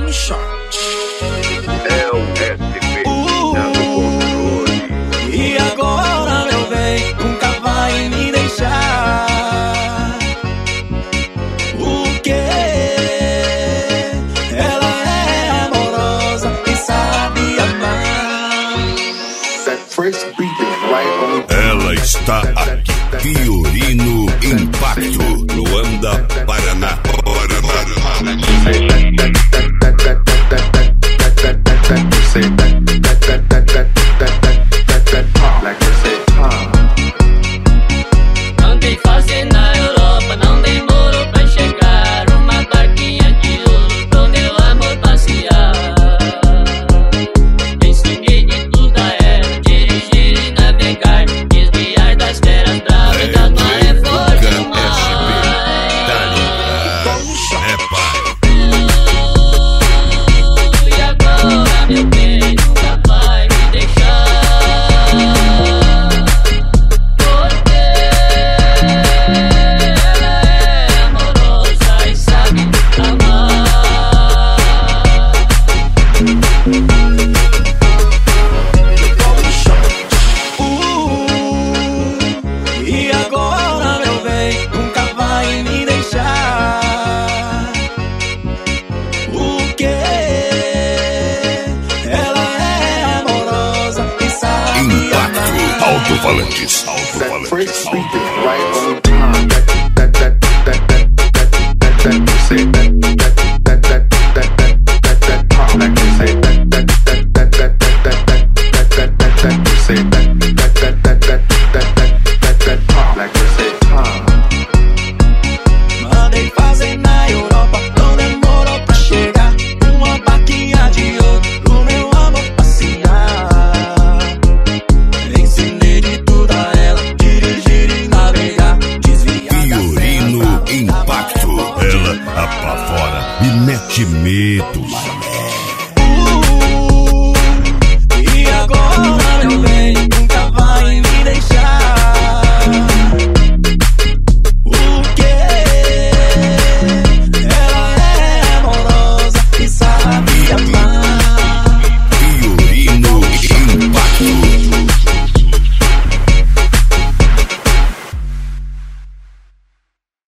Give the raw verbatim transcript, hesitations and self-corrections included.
Tome shot. É o S P uh, dando controle. E agora, meu bem, nunca vai me deixar. O que? Ela é amorosa e sabe amar. That first beat is right on. Ela está aqui. Fiorino Impacto, Luanda, Paraná. Não tem fase na Europa, não demorou pra chegar. Uma barquinha de ouro pro meu amor passear. Ensinei de tudo a ela, dirigir e navegar, desviar das feras bravas, das marés fortes do mar. É pai. E agora, meu bem, nunca vai me deixar. Porque ela é amorosa e sabe amar. Uh, e agora, meu bem, nunca vai me deixar. O que? Ela é amorosa e sabe Impacto. amar. Alto-falantes. That Alto-falantes. first beat is right on.